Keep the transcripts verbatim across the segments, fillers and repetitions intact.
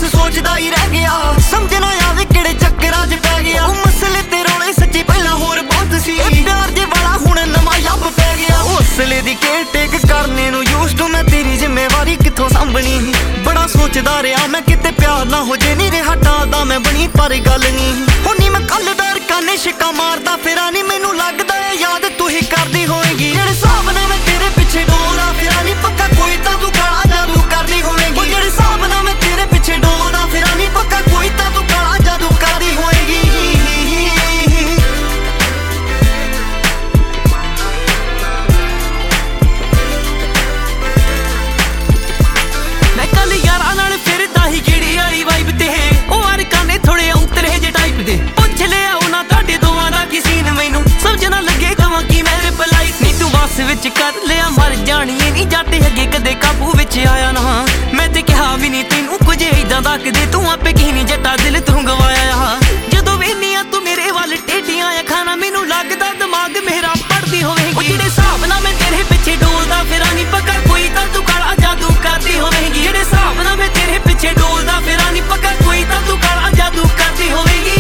सोचदा ही रह गया, समझ ना आवे किहड़े चक्करां च पै गया। ओ मसले ते रोले सच्ची पहला होर बहुत सी, प्यार जे वाला हुण नवां लब पै गया। हौसले दी केयर टेक करने नूं यूज्ड मैं तेरी जिम्मेवारी कित्थों सांभनी। बड़ा सोचदा रहा मैं किते प्यार ना हो जे नी रहा टालदा मैं बनी पर गल नी हुणी। मैं कल दा रकाने शिका मारदा फिरां नी, मैनूं लगदा है याद तू ही करदी होएगी। जेड़े हिसाब नाल मैं तेरे पिछे डोलदा फिरां नी, पक्का कोई तां तू काला जादू करदी होएगी। जेड़े हिसाब नाल मैं तेरे पिछे डोलदा फिरां नी, पक्का कोई तां तू काला जादू करदी होएगी। मैं कल यारां नाल फिरदा ही किहड़ी वाली वाइब ते, ओ हर काने थोड़े औंतरे जे टाइप दे। पुछ लिया उन्हां तुहाडे दोवां दा की सीन, मैनूं समझ ना लगे कवां की मैं रिप्लाई। नी तू बस विच कर लिया मर जानी ऐ नी जट अगे कदे काबू विच आया ना। मैं ते कहा भी नी तैनूं कुछ इदां दा कदे, तू आपे की नी जट्टा दिल तू गवाया। जदों वेखनी आ तू मेरे वल टेढ़ियां अखां नाल, मैनूं लगदा दिमाग मेरा पढ़दी होवेगी। जेड़े हिसाब नाल मैं तेरे पिछे डोलदा फिरां नी, पक्का कोई तां तू काला जादू करदी होवेगी। जेड़े हिसाब नाल मैं तेरे पिछे डोलदा फिरां नी, पक्का कोई तां तू काला जादू करदी होवेगी।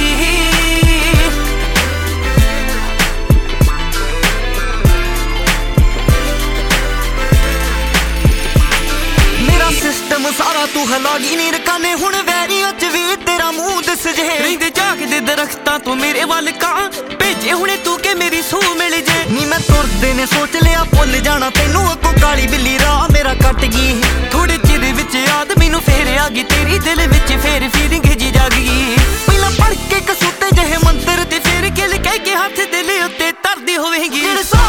मेरा सिस्टम सारा तू हलागी नी रकाने, हुण वैरियां च वी तेरा मुंह दिस जे। रहिंदे झाकदे दरख्तां तो मेरे वल कां, भेजे हुणे तू के मेरी सूह मिल जे। नी मैं तुरदे ने सोच लिया भुल जाना तैनूं, अगों काली बिल्ली राह मेरा कट गई। थोड़े चिर विच याद मैनूं फेर आ गई तेरी, दिल विच फेर फीलिंग जी जाग गई। पहिलां पढ़ के कसूते जहे मंत्र ते फिर गिल कह के हत्थ दिल उत्ते धरदी होवेगी।